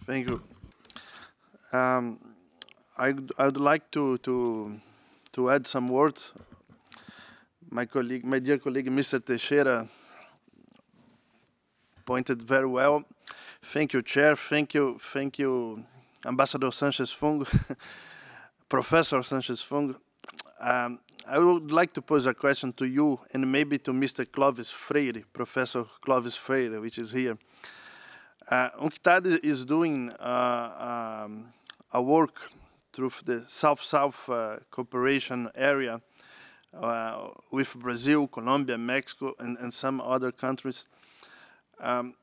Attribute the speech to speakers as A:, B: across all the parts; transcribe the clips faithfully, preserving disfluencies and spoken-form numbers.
A: Thank you. Um, I I would like to to to add some words. My colleague, my dear colleague, mister Teixeira, pointed very well. Thank you, Chair. Thank you, thank you, Ambassador Sanchez Fung, Professor Sanchez Fung. Um, I would like to pose a question to you and maybe to mister Clovis Freire, Professor Clovis Freire, which is here. Uh, UNCTAD is doing uh, um, a work through the South-South uh, cooperation area uh, with Brazil, Colombia, Mexico, and, and some other countries. Um,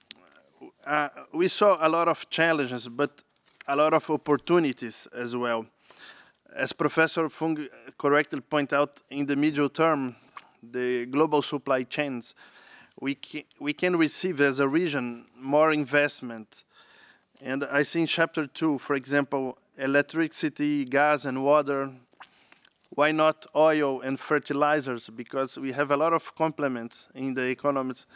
A: uh, we saw a lot of challenges, but a lot of opportunities as well. As Professor Fung correctly pointed out, in the medium term, the global supply chains, we can, we can receive as a region more investment. And I see in chapter two, for example, electricity, gas, and water. Why not oil and fertilizers? Because we have a lot of complements in the economies,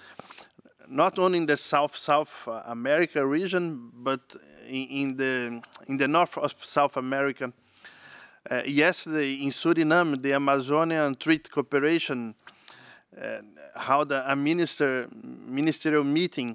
A: not only in the South South America region, but in, in the in the north of South America. Uh, yesterday in Suriname, the Amazonian Treaty Cooperation uh, held a, a minister ministerial meeting,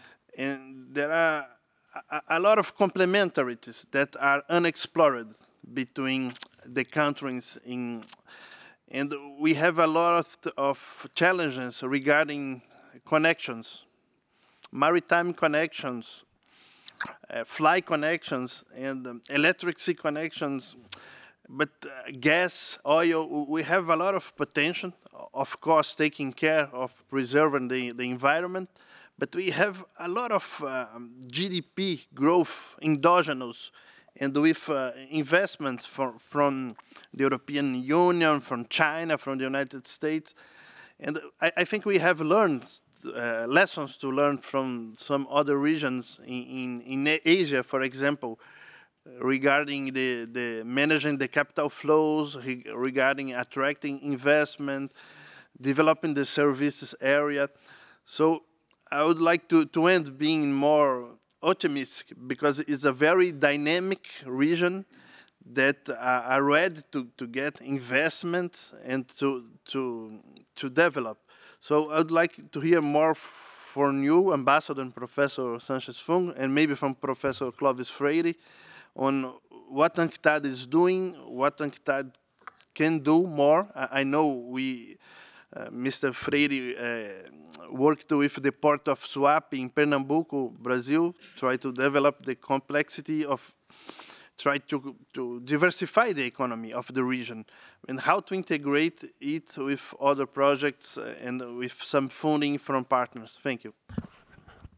A: and there are a, a lot of complementarities that are unexplored between the countries in, and we have a lot of, of challenges regarding connections, maritime connections, uh, fly connections, and um, electricity connections. But uh, gas, oil, we have a lot of potential, of course, taking care of preserving the, the environment. But we have a lot of uh, G D P growth endogenous and with uh, investments for, from the European Union, from China, from the United States. And I, I think we have learned uh, lessons to learn from some other regions in, in, in Asia, for example, regarding the, the managing the capital flows, regarding attracting investment, developing the services area. So I would like to, to end being more optimistic because it's a very dynamic region that are, are ready to, to get investments and to, to, to develop. So I would like to hear more from you, Ambassador and Professor Sanchez Fung, and maybe from Professor Clovis Freire, on what UNCTAD is doing, what UNCTAD can do more. I, I know we, uh, mister Freire, uh, worked with the port of Suape in Pernambuco, Brazil, try to develop the complexity of, try to, to diversify the economy of the region and how to integrate it with other projects uh, and with some funding from partners. Thank you.